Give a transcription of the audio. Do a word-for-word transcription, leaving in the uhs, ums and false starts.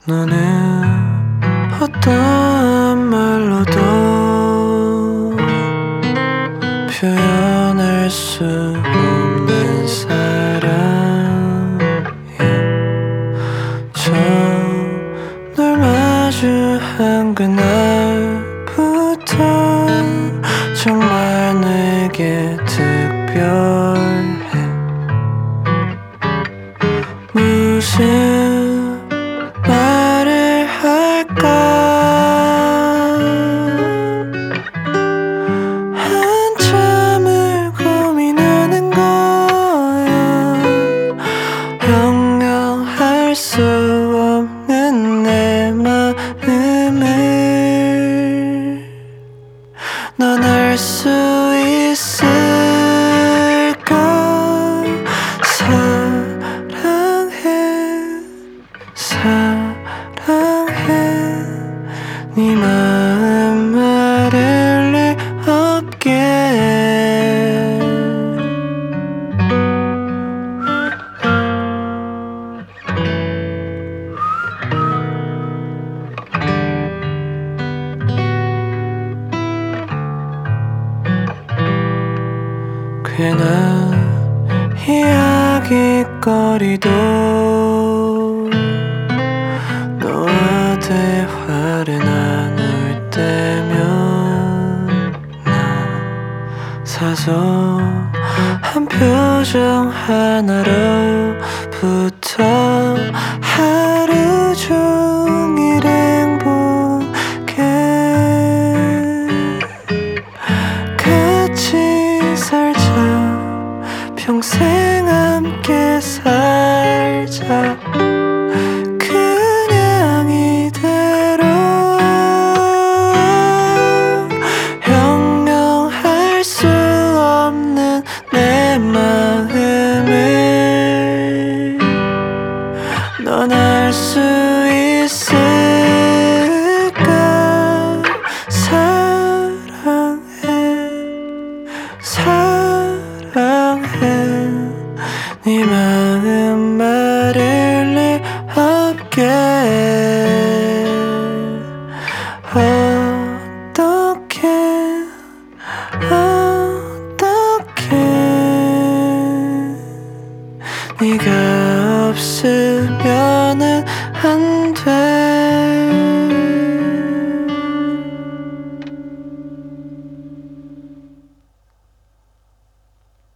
너는 어떤 말로도 표현할 수 없는 사랑이야. 처음 널 마주한 그날부터 정말 내게 특별해. 무슨 말을 할까 한참을 고민하는 거야. 형용할 수 없는 내 마음을 넌 알 수 있을까. 사랑해 사랑해 네 마음 말할 리 없게. 괜한 이야기거리도 너와 대화를 나눌 때면 나 사소한 표정 하나로부터 하루 종일 행복해. 같이 살자 평생 함께 살자 그냥 이대로. 형용할 수 없는 내 마음을 넌 알 수 있을까. 사랑해 사랑해 네 마음 말할 리 없게. 어떻게 어떻게 네가 없으면은 안 돼.